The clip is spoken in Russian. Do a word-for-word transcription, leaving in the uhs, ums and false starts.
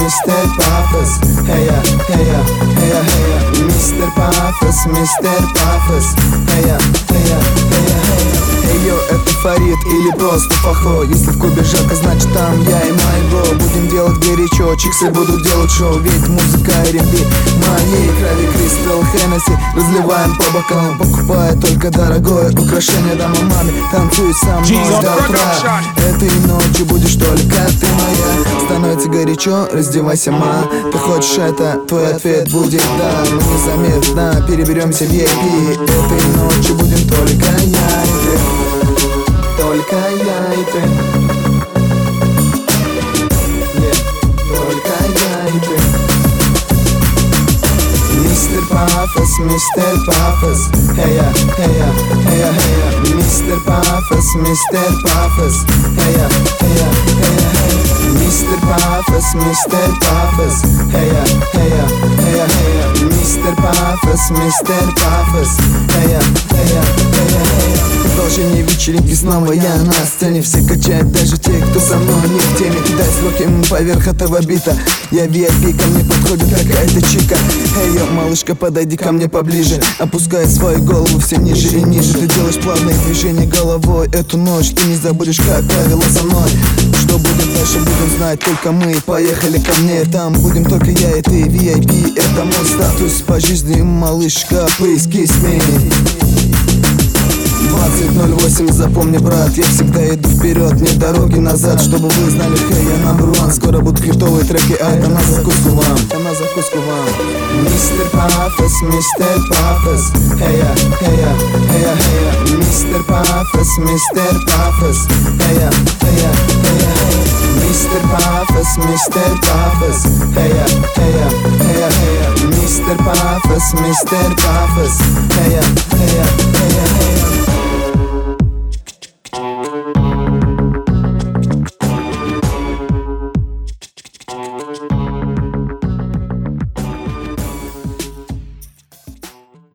мистер Пафос. Heya, heya, heya, heya, мистер Пафос, мистер Пафос. Heya, heya, heya, heya. Эй, йо, это Фарид или просто Фахо? Если в клубе жарко, значит там я и мой бро. Будем делать горячо, чиксы будут делать шоу. Ведь музыка эр энд би моей крови. Кристалл, Хеннесси, разливаем по бокалам. Покупая только дорогое украшение дома маме. Танцуй со мной до утра. Этой ночью будешь только ты моя. Становится горячо, раздевайся, ма. Ты хочешь это, твой ответ будет да. Мы незаметно переберемся в ви ай пи. Этой ночью будем только я и ты. Только я и ты. Yeah. Только я и ты. Мистер Пафос, мистер Пафос. Heya, heya, heya, heya, мистер Пафос, мистер Пафос. Heya, heya, heya, heya, мистер Пафос, мистер Пафос. Heya, heya, heya, heya, мистер Пафос, мистер Пафос. Heya, heya, heya, heya. Продолжение вечеринки снова я на сцене. Все качают, даже те, кто со мной не в теме. Кидай звуки поверх этого бита. Я ви ай пи, ко мне подходит какая-то чика. Эй, йо, малышка, подойди ко мне поближе. Опускай свою голову все ниже и ниже. Ты делаешь плавные движения головой. Эту ночь ты не забудешь, как правило, со мной. Что будет дальше, будем знать только мы. Поехали ко мне, там будем только я и ты. ви ай пи, это мой статус по жизни, малышка, please kiss me. двадцать ноль восемь, запомни, брат, я всегда иду вперед, нет дороги назад. Чтобы вы знали, хей, я number one. Скоро будут хитовые треки, а это на закуску вам. Это на закуску вам. Мистер Пафос, мистер Пафос. Heya, heya, heya, heya, мистер Пафос, мистер Пафос. Heya, heya, heya, heya, мистер Пафос, мистер Пафос. Heya, heya, heya, heya, мистер Пафос, мистер Пафос. Heya, heya, heya.